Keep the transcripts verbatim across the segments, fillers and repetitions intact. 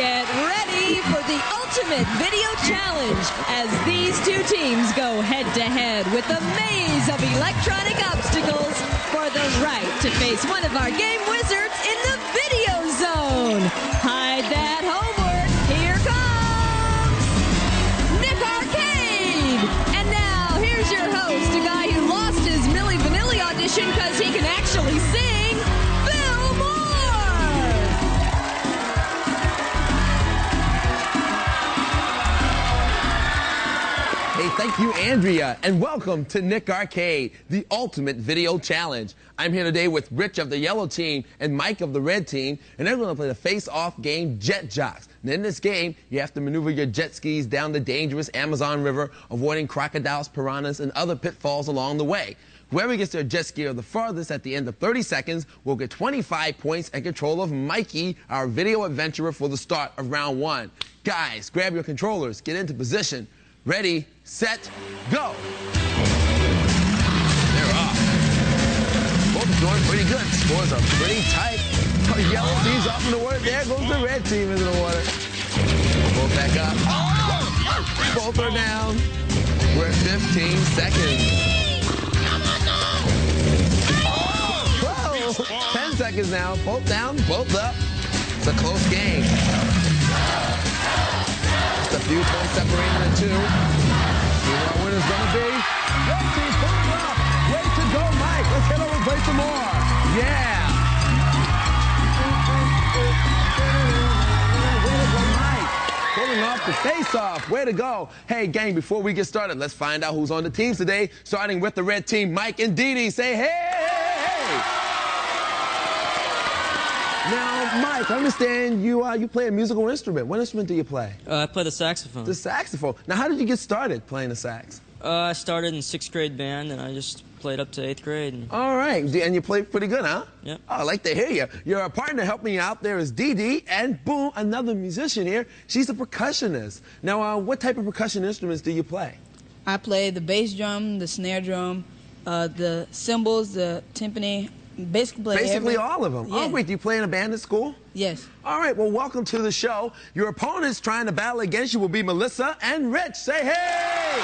Get ready for the ultimate video challenge as these two teams go head-to-head with a maze of electronic obstacles for the right to face one of our game wizards in the video zone. Hide that homework. Here comes Nick Arcade. And now, here's your host, a guy who lost his Milli Vanilli audition because he can actually sing, Phil Moore. Hey, thank you, Andrea, and welcome to Nick Arcade, the ultimate video challenge. I'm here today with Rich of the yellow team and Mike of the red team, and they're going to play the face-off game Jet Jocks. And in this game, you have to maneuver your jet skis down the dangerous Amazon River, avoiding crocodiles, piranhas, and other pitfalls along the way. Whoever gets their jet ski the farthest at the end of thirty seconds will get twenty-five points and control of Mikey, our video adventurer, for the start of round one. Guys, grab your controllers, get into position. Ready, set, go. They're off. Both are doing pretty good. Scores are pretty tight. Oh, yellow team's off in the water. There goes the red team into the water. Both back up. Both are down. We're at fifteen seconds. Whoa! ten seconds now. Both down, both up. It's a close game. Just a few points separating the two. See what our winner's gonna be. Red team's pulling up. Way to go, Mike. Let's head over and play some more. Yeah. Way to go, Mike. Pulling off the face-off. Way to go. Hey, gang, before we get started, let's find out who's on the teams today. Starting with the red team, Mike and Dee Dee. Say hey, hey, hey. Now, Mike, I understand you uh, you play a musical instrument. What instrument do you play? Uh, I play the saxophone. The saxophone. Now, how did you get started playing the sax? Uh, I started in sixth grade band, and I just played up to eighth grade. And... All right. And you play pretty good, huh? Yeah. Oh, I like to hear you. Your partner helping you out there is Dee Dee, and boom, another musician here. She's a percussionist. Now, uh, what type of percussion instruments do you play? I play the bass drum, the snare drum, uh, the cymbals, the timpani. Basically, play Basically every... all of them. Yeah. Oh, wait, do you play in a band at school? Yes. All right, well, welcome to the show. Your opponents trying to battle against you will be Melissa and Rich. Say hey!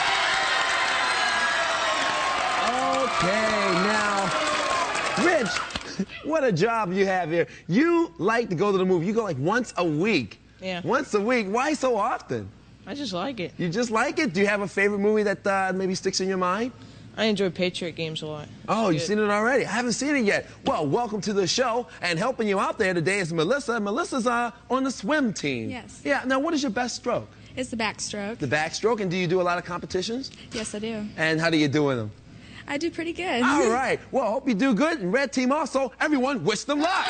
Okay, now, Rich, what a job you have here. You like to go to the movie. You go like once a week. Yeah. Once a week. Why so often? I just like it. You just like it? Do you have a favorite movie that uh, maybe sticks in your mind? I enjoy Patriot games a lot. It's Oh, you've good. seen it already? I haven't seen it yet. Well, welcome to the show. And helping you out there today is Melissa. Melissa's uh, on the swim team. Yes. Yeah, now what is your best stroke? It's the backstroke. The backstroke. And do you do a lot of competitions? Yes, I do. And how do you do in them? I do pretty good. All right. Well, hope you do good. And red team also. Everyone, wish them luck.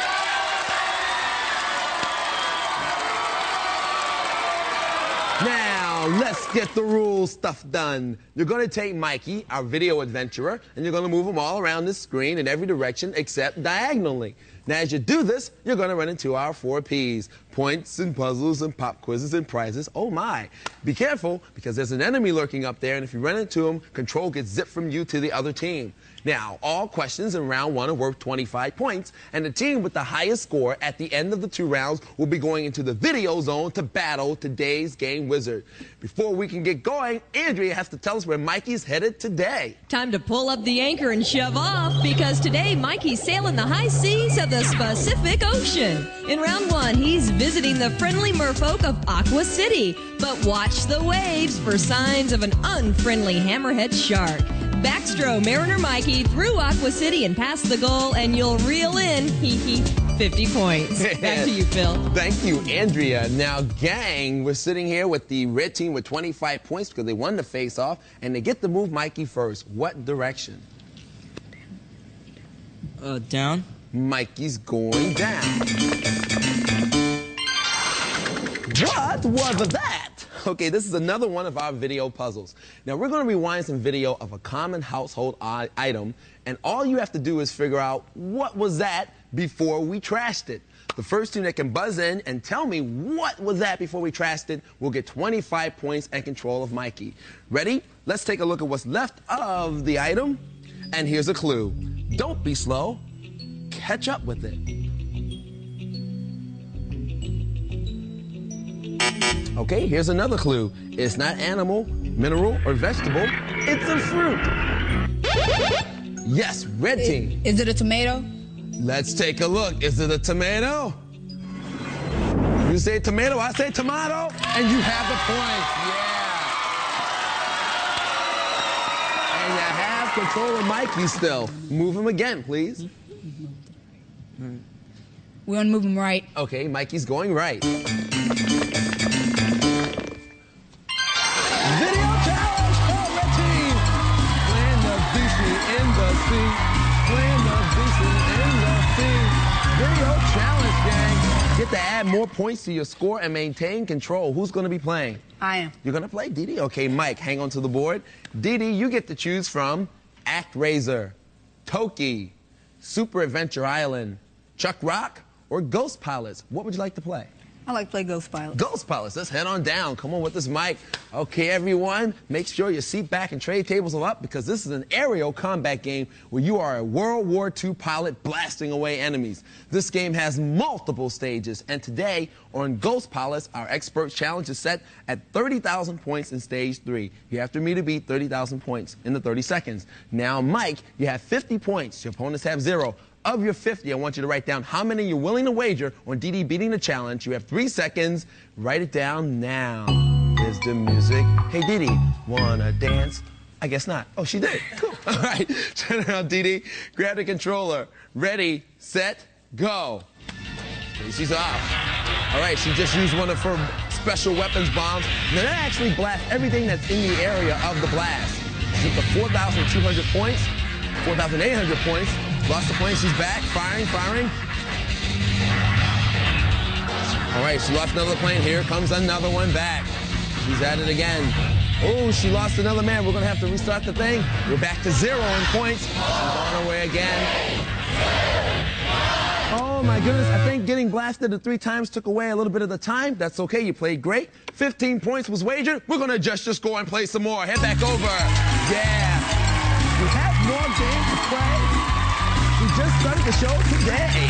Now, let's get the rules stuff done. You're going to take Mikey, our video adventurer, and you're going to move him all around this screen in every direction except diagonally. Now, as you do this, you're going to run into our four P's. Points and puzzles and pop quizzes and prizes. Oh, my. Be careful, because there's an enemy lurking up there, and if you run into him, control gets zipped from you to the other team. Now, all questions in round one are worth twenty-five points, and the team with the highest score at the end of the two rounds will be going into the video zone to battle today's game wizard. Before we can get going, Andrea has to tell us where Mikey's headed today. Time to pull up the anchor and shove off, because today Mikey's sailing the high seas of the Pacific Ocean. In round one, he's visiting the friendly merfolk of Aqua City. But watch the waves for signs of an unfriendly hammerhead shark. Backstroke Mariner Mikey through Aqua City and past the goal, and you'll reel in, hee hee, fifty points. Back to you, Phil. Thank you, Andrea. Now, gang, we're sitting here with the red team with twenty-five points because they won the face-off, and they get to move Mikey first. What direction? Uh, down. Mikey's going down. What was that? Okay, this is another one of our video puzzles. Now, we're going to rewind some video of a common household item, and all you have to do is figure out what was that before we trashed it. The first team that can buzz in and tell me what was that before we trashed it will get twenty-five points and control of Mikey. Ready? Let's take a look at what's left of the item. And here's a clue. Don't be slow. Catch up with it. Okay, here's another clue. It's not animal, mineral, or vegetable. It's a fruit. Yes, red team. Is it a tomato? Let's take a look. Is it a tomato? You say tomato, I say tomato, and you have the point. Yeah. And you have control of Mikey still. Move him again, please. We want to move him right. Okay, Mikey's going right. Video challenge for red team. Playing the Beastie in the sea. Playing the Beastie in the sea. Video challenge, gang. Get to add more points to your score and maintain control. Who's going to be playing? I am. You're going to play, Didi? Okay, Mike, hang on to the board. Didi, you get to choose from ActRaiser, Toki, Super Adventure Island, Chuck Rock, or Ghost Pilots. What would you like to play? I like to play Ghost Pilot. Ghost Pilots, let's head on down. Come on with this mic. Okay, everyone, make sure your seat back and tray tables are up because this is an aerial combat game where you are a World War Two pilot blasting away enemies. This game has multiple stages, and today on Ghost Pilots, our expert challenge is set at thirty thousand points in stage three. You have to meet to beat thirty thousand points in the thirty seconds. Now, Mike, you have fifty points. Your opponents have zero. Of your fifty, I want you to write down how many you're willing to wager on Didi beating the challenge. You have three seconds. Write it down now. Here's the music. Hey, Didi, wanna dance? I guess not. Oh, she did. Cool. All right. Turn around, Didi. Grab the controller. Ready, set, go. Okay, she's off. All right, she just used one of her special weapons bombs. Now, that actually blasts everything that's in the area of the blast. She's at the four thousand two hundred points, four thousand eight hundred points. Lost the plane, she's back, firing, firing. All right, she lost another plane. Here comes another one back. She's at it again. Oh, she lost another man. We're gonna have to restart the thing. We're back to zero in points. She's on her way again. Oh my goodness, I think getting blasted the three times took away a little bit of the time. That's okay, you played great. fifteen points was wagered. We're gonna adjust your score and play some more. Head back over. Yeah. We have more games to play. We just started the show today.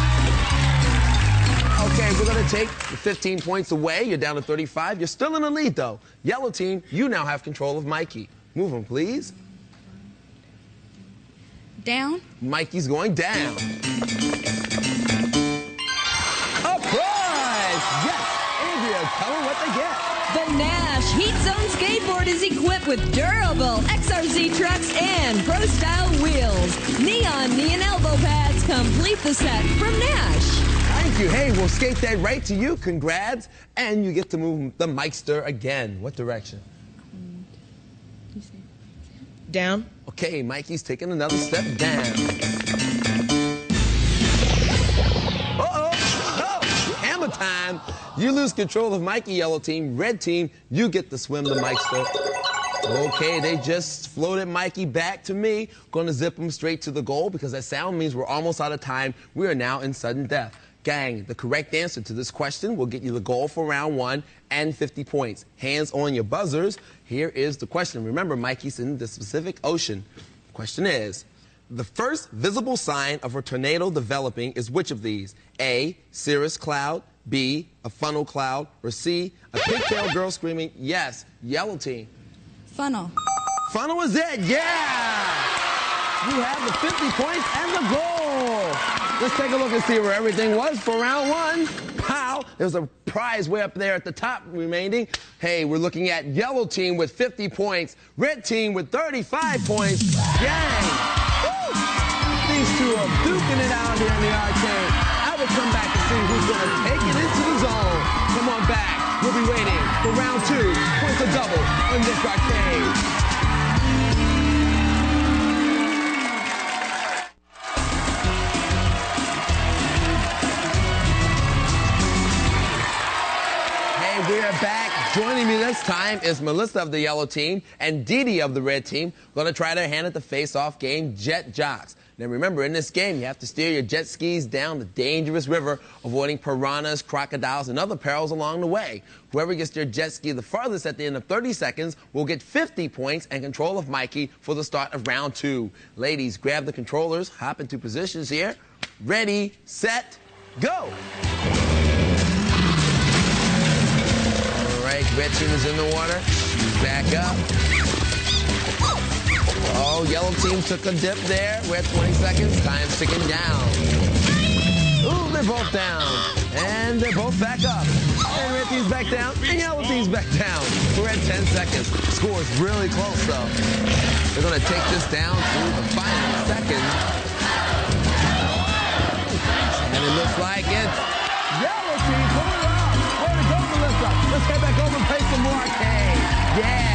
Okay, we're going to take the fifteen points away. You're down to thirty-five. You're still in the lead, though. Yellow team, you now have control of Mikey. Move him, please. Down. Mikey's going down. A prize! Yes! Andrea, tell them what they get. The Nash Heat Zone skateboard is equipped with durable X R Z trucks and pro-style wheels. Neon knee and elbow pads complete the set from Nash. Thank you. Hey, we'll skate that right to you. Congrats. And you get to move the Mikester again. What direction? Down. Okay, Mikey's taking another step down. Uh-oh. Oh, hammer time. You lose control of Mikey, yellow team. Red team, you get to swim the Mikester. Okay, they just floated Mikey back to me. Gonna zip him straight to the goal because that sound means we're almost out of time. We are now in sudden death. Gang, the correct answer to this question will get you the goal for round one and fifty points. Hands on your buzzers. Here is the question. Remember, Mikey's in the Pacific Ocean. Question is, the first visible sign of a tornado developing is which of these? A, cirrus cloud, B, a funnel cloud, or C, a pigtail girl screaming, yes, yellow team. Funnel. Funnel is it, yeah! You have the fifty points and the goal. Let's take a look and see where everything was for round one. Pow! There's a prize way up there at the top remaining. Hey, we're looking at yellow team with fifty points, red team with thirty-five points. Gang! Woo! These two are duking it out here in the arcade. I will come back to see who's going to take it into the zone. Come on back. We'll be waiting for round two. Points are double on this arcade. We're back. Joining me this time is Melissa of the yellow team and Didi of the red team. Going to try their hand at the face-off game, Jet Jocks. Now remember, in this game, you have to steer your jet skis down the dangerous river, avoiding piranhas, crocodiles, and other perils along the way. Whoever gets their jet ski the farthest at the end of thirty seconds will get fifty points and control of Mikey for the start of round two. Ladies, grab the controllers, hop into positions here. Ready, set, go! Red team is in the water. Back up. Oh, yellow team took a dip there. We're at twenty seconds. Time's ticking down. Ooh, they're both down. And they're both back up. And red team's back down. And yellow team's back down. We're at ten seconds. Score's really close, though. They're going to take this down through the final seconds. And it looks like it's yellow team pulling it up. Way to go, Melissa. Let's get back over and play some more arcade. Yeah.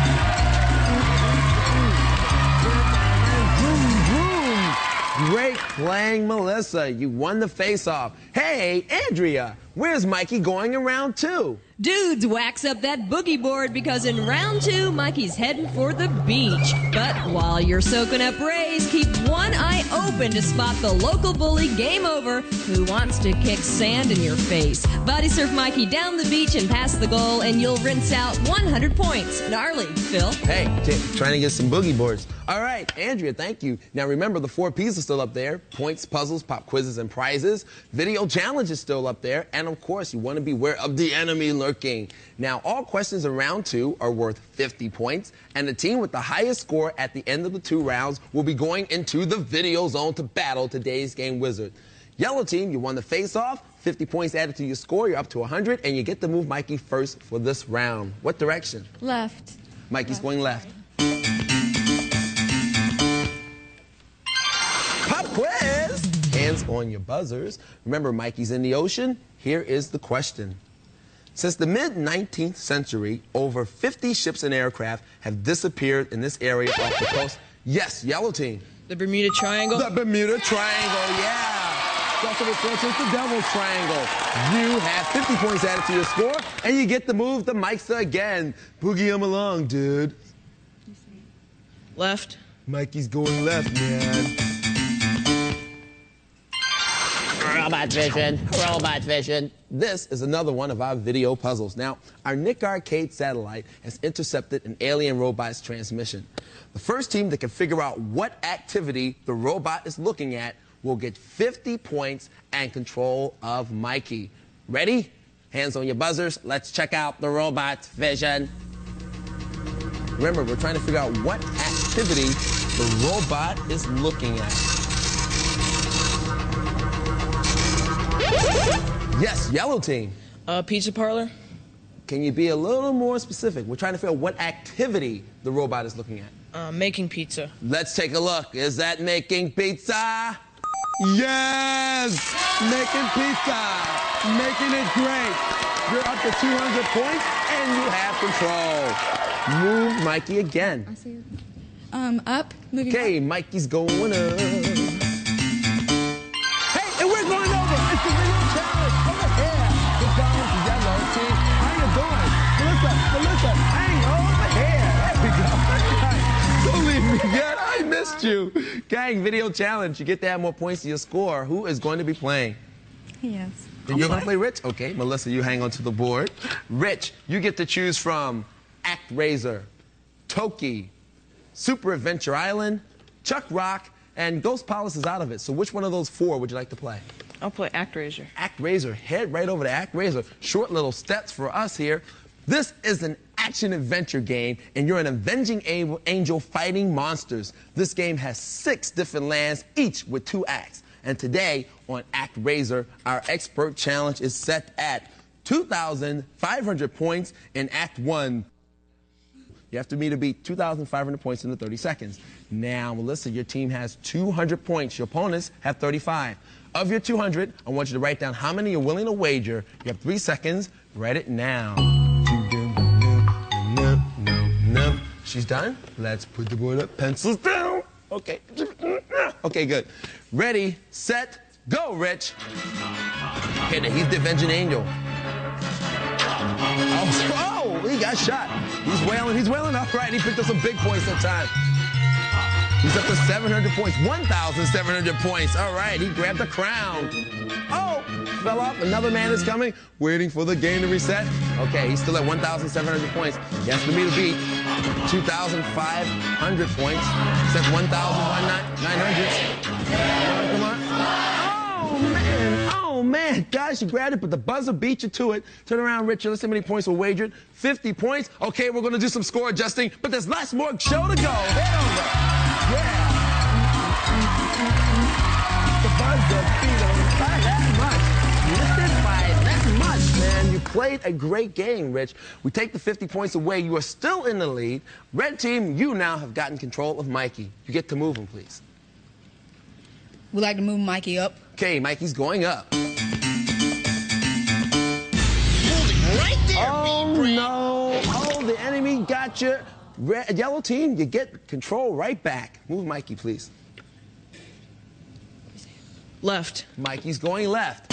Great playing, Melissa. You won the face-off. Hey, Andrea, where's Mikey going in round two? Dudes, wax up that boogie board because in round two, Mikey's heading for the beach. But while you're soaking up rays, keep one eye open to spot the local bully Game Over who wants to kick sand in your face. Body surf Mikey down the beach and past the goal, and you'll rinse out one hundred points. Gnarly, Phil. Hey, t- trying to get some boogie boards. All right, Andrea, thank you. Now remember, the four P's are still up there. Points, puzzles, pop quizzes, and prizes. Video challenge is still up there. And of course, you want to beware of the enemy lurking. Now, all questions in round two are worth fifty points. And the team with the highest score at the end of the two rounds will be going into the video zone to battle today's game wizard. Yellow team, you won the face-off. fifty points added to your score. You're up to one hundred. And you get to move Mikey first for this round. What direction? Left. Mikey's going left. Pop quiz! Hands on your buzzers. Remember, Mikey's in the ocean. Here is the question. Since the mid nineteenth century, over fifty ships and aircraft have disappeared in this area off the coast. Yes, yellow team. The Bermuda Triangle. The Bermuda Triangle, yeah. It's also referred to as the Devil's Triangle. You have fifty points added to your score, and you get to move the mics again. Boogie them along, dude. Left. Mikey's going left, man. Robot vision, robot vision. This is another one of our video puzzles. Now, our Nick Arcade satellite has intercepted an alien robot's transmission. The first team that can figure out what activity the robot is looking at will get fifty points and control of Mikey. Ready? Hands on your buzzers. Let's check out the robot's vision. Remember, we're trying to figure out what activity the robot is looking at. Yes, yellow team. Uh, pizza parlor. Can you be a little more specific? We're trying to figure out what activity the robot is looking at. Uh, making pizza. Let's take a look. Is that making pizza? Yes! Making pizza. Making it great. You're up to two hundred points, and you have control. Move Mikey again. I see it. Um, up. Moving Okay, up. Mikey's going up. Hey, and we're going over. It's the video challenge. Over here. Good going, yellow team. How you doing? Melissa, Melissa, hang over here. There we go. Don't leave me yet. I missed you. Gang, video challenge. You get to add more points to your score. Who is going to be playing? Yes. You're going to play Rich? Okay, Melissa, you hang on to the board. Rich, you get to choose from ActRaiser, Toki, Super Adventure Island, Chuck Rock, and Ghost Palace is out of it. So which one of those four would you like to play? I'll play ActRaiser. ActRaiser. Head right over to ActRaiser. Short little steps for us here. This is an action-adventure game, and you're an avenging angel fighting monsters. This game has six different lands, each with two acts. And today on ActRaiser, our expert challenge is set at two thousand five hundred points in Act one. You have to meet or beat two thousand five hundred points in the thirty seconds. Now, Melissa, your team has two hundred points. Your opponents have thirty-five. Of your two hundred, I want you to write down how many you're willing to wager. You have three seconds. Write it now. She's done? Let's put the board up. Pencils down. Okay. Okay, good. Ready, set, go, Rich. Okay, now he's the avenging angel. Oh, oh, he got shot. He's wailing, he's wailing. All right, he picked up some big points that time. He's up to seven hundred points, one thousand seven hundred points. All right, he grabbed the crown. Oh, fell off. Another man is coming, waiting for the game to reset. Okay, he's still at one thousand seven hundred points. He has to meet a beat. two thousand five hundred points. He's at one thousand nine hundred. Come on, come on. Oh, man. Oh, Oh, man, guys, you grabbed it, but the buzzer beat you to it. Turn around, Richard. Let's see how many points were wagered. fifty points. Okay, we're going to do some score adjusting, but there's lots more show to go. Head over. Yeah. The buzzer beat them by that much. You missed it by that much, man. You played a great game, Rich. We take the fifty points away. You are still in the lead. Red team, you now have gotten control of Mikey. You get to move him, please. We'd like to move Mikey up. Okay, Mikey's going up. Right there, Oh, no. Oh, the enemy got you. Red, yellow team, you get control right back. Move Mikey, please. Left. Mikey's going left.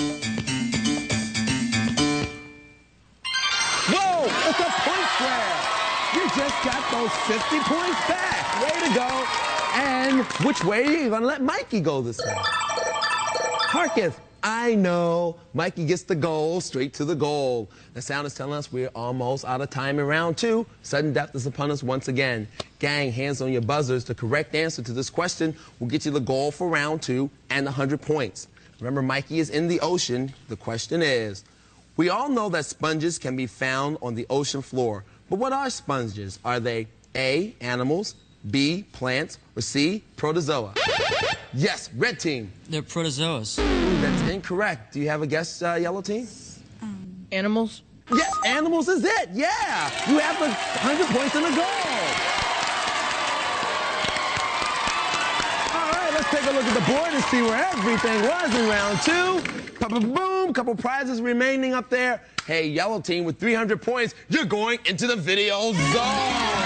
Whoa, it's a point square. You just got those fifty points back. Way to go. And which way are you going to let Mikey go this time? Harketh, I know. Mikey gets the goal, straight to the goal. The sound is telling us we're almost out of time in round two. Sudden death is upon us once again. Gang, hands on your buzzers. The correct answer to this question will get you the goal for round two and one hundred points. Remember, Mikey is in the ocean. The question is, we all know that sponges can be found on the ocean floor. But what are sponges? Are they A, animals, B, plants, or C, protozoa? Yes, red team. They're protozoas. Ooh, that's incorrect. Do you have a guess, uh, yellow team? Animals. Yes, animals is it. Yeah. You have the one hundred points in the goal. All right, let's take a look at the board and see where everything was in round two. Boom, couple prizes remaining up there. Hey, yellow team with three hundred points, you're going into the video zone.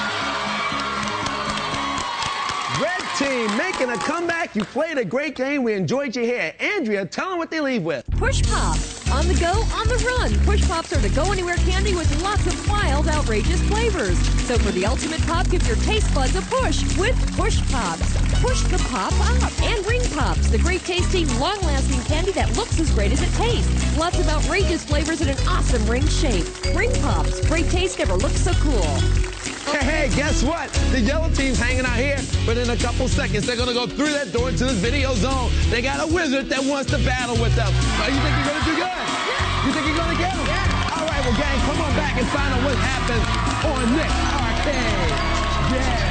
Red team making a comeback. You played a great game. We enjoyed you here. Andrea, tell them what they leave with. Push Pop. On the go, on the run. Push Pops are the go-anywhere candy with lots of wild, outrageous flavors. So for the ultimate pop, give your taste buds a push with Push Pops. Push the pop up. And Ring Pops, the great tasting, long-lasting candy that looks as great as it tastes. Lots of outrageous flavors in an awesome ring shape. Ring Pops, great taste never looks so cool. Hey, hey, guess what? The yellow team's hanging out here, but in a couple seconds, they're gonna go through that door into this video zone. They got a wizard that wants to battle with them. Oh, you think you're gonna do good? Yeah. You think you're gonna get him? Yeah. All right, well, gang, come on back and find out what happens on Nick's Arcade. Yeah.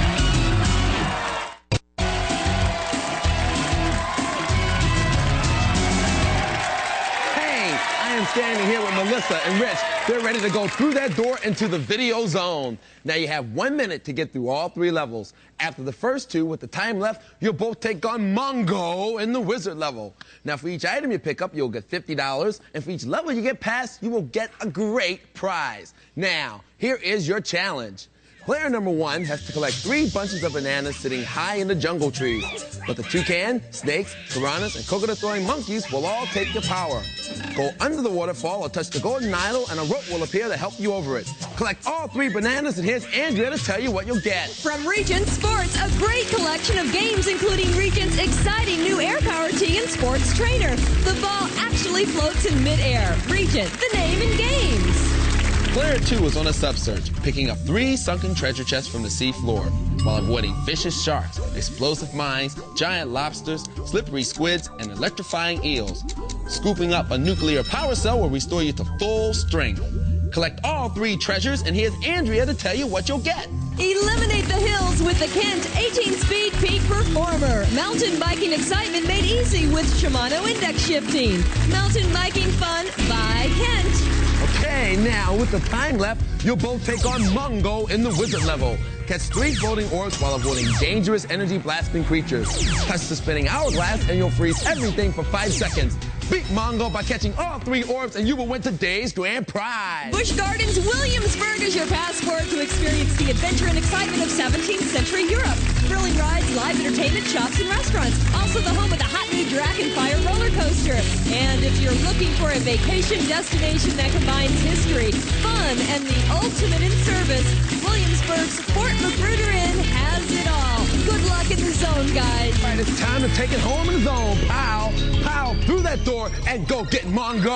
Standing here with Melissa and Rich. They're ready to go through that door into the video zone. Now you have one minute to get through all three levels. After the first two, with the time left, you'll both take on Mongo in the wizard level. Now for each item you pick up, you'll get fifty dollars. And for each level you get past, you will get a great prize. Now, here is your challenge. Player number one has to collect three bunches of bananas sitting high in the jungle trees. But the toucan, snakes, piranhas, and coconut-throwing monkeys will all take your power. Go under the waterfall or touch the golden idol, and a rope will appear to help you over it. Collect all three bananas, and here's Andrea to tell you what you'll get. From Regent Sports, a great collection of games, including Regent's exciting new Air Power Tee and Sports Trainer. The ball actually floats in midair. Regent, the name in games. Player two is on a sub-search, picking up three sunken treasure chests from the sea floor, while avoiding vicious sharks, explosive mines, giant lobsters, slippery squids, and electrifying eels. Scooping up a nuclear power cell will restore you to full strength. Collect all three treasures, and here's Andrea to tell you what you'll get. Eliminate the hills with the Kent eighteen speed Peak Performer. Mountain biking excitement made easy with Shimano Index Shifting. Mountain biking fun by Kent. Okay, now with the time left, you'll both take on Mongo in the wizard level. Catch three floating orbs while avoiding dangerous energy blasting creatures. Touch the spinning hourglass and you'll freeze everything for five seconds. Beat Mongo by catching all three orbs and you will win today's grand prize. Busch Gardens Williamsburg is your passport to experience the adventure and excitement of seventeenth century Europe. Thrilling rides, live entertainment, shops, and restaurants. Also the home of the hot new Dragon Fire roller coaster. And if you're looking for a vacation destination that combines history, fun, and the ultimate in service, Williamsburg's Fort Magruder Inn has it all. Good luck in the zone, guys. All right, it's time to take it home in the zone. Pow, pow, through that door and go get Mongo.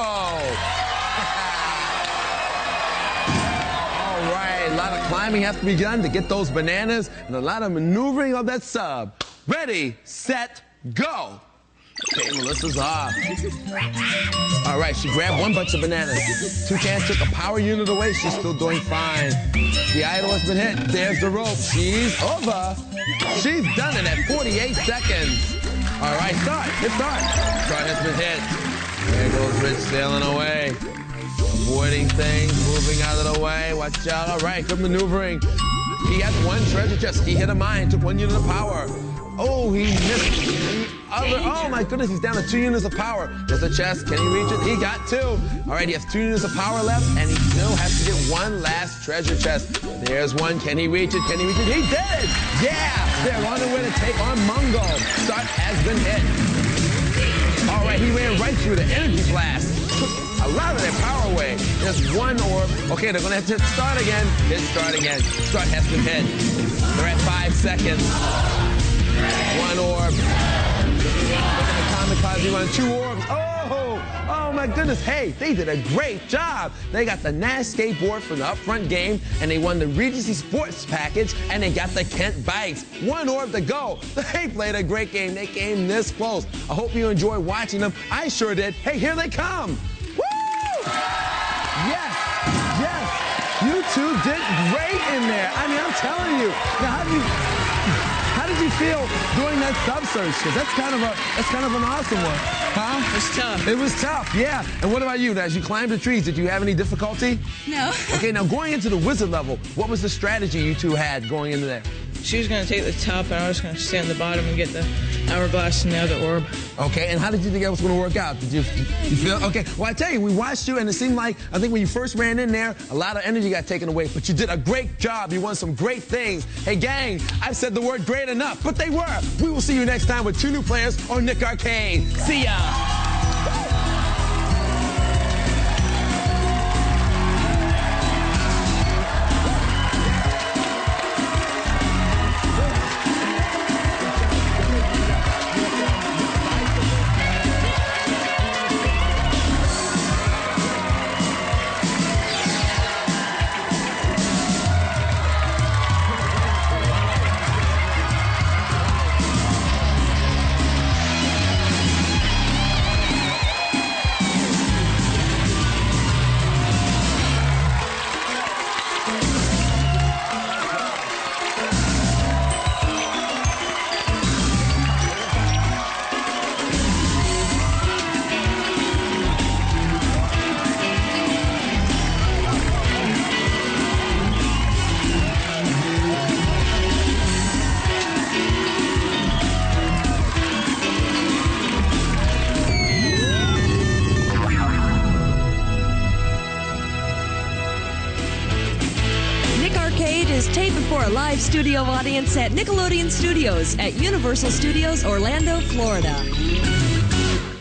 All right, a lot of climbing has to be done to get those bananas and a lot of maneuvering of that sub. Ready, set, go. Okay, Melissa's off. All right, she grabbed one bunch of bananas. Toucan took a power unit away. She's still doing fine. The idol has been hit. There's the rope. She's over. She's done it at forty-eight seconds. All right, start. Hit start. Start has been hit. There goes Rich sailing away. Avoiding things, moving out of the way. Watch out. All right, good maneuvering. He had one treasure chest. He hit a mine, took one unit of power. Oh, he missed the other. Oh, my goodness, he's down to two units of power. There's a chest. Can he reach it? He got two. All right, he has two units of power left, and he still has to get one last treasure chest. There's one. Can he reach it? Can he reach it? He did it! Yeah! They're on their way to take on Mungo. Start has been hit. All right, he ran right through the energy blast. Took a lot of their power away. There's one orb. Okay, they're going to have to start again. Hit start again. Start has been hit. They're at five seconds. One orb. Look at the kamikaze run. Two orbs. Oh, oh my goodness. Hey, they did a great job. They got the N A S skateboard from the upfront game, and they won the Regency Sports package, and they got the Kent bikes. One orb to go. They played a great game. They came this close. I hope you enjoy watching them. I sure did. Hey, here they come. Woo! Yes, yes. You two did great in there. I mean, I'm telling you. Now, how do you... How did you feel doing that sub-surge? Because that's kind of a that's kind of an awesome one, huh? It was tough. It was tough, yeah. And what about you? As you climbed the trees, did you have any difficulty? No. Okay, now going into the wizard level, what was the strategy you two had going into there? She was going to take the top, and I was going to stay on the bottom and get the hourglass and the other orb. Okay, and how did you think that was going to work out? Did you, you feel, okay, well, I tell you, we watched you, and it seemed like, I think when you first ran in there, a lot of energy got taken away, but you did a great job. You won some great things. Hey, gang, I've said the word great enough, but they were. We will see you next time with two new players on Nick Arcade. See ya! Is taped before a live studio audience at Nickelodeon Studios at Universal Studios, Orlando, Florida.